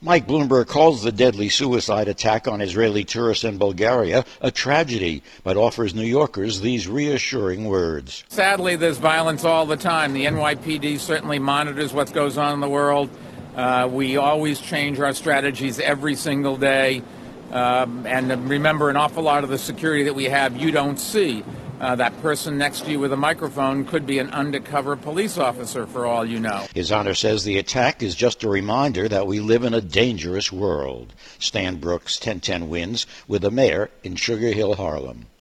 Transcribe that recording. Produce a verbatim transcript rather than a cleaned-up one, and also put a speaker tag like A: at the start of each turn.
A: Mike Bloomberg calls the deadly suicide attack on Israeli tourists in Bulgaria a tragedy, but offers New Yorkers these reassuring words.
B: Sadly, there's violence all the time. The N Y P D certainly monitors what goes on in the world. Uh, we always change our strategies every single day. Um, and remember, an awful lot of the security that we have you don't see. Uh, that person next to you with a microphone could be an undercover police officer for all you know.
A: His Honor says the attack is just a reminder that we live in a dangerous world. Stan Brooks, ten ten wins, with the mayor in Sugar Hill, Harlem.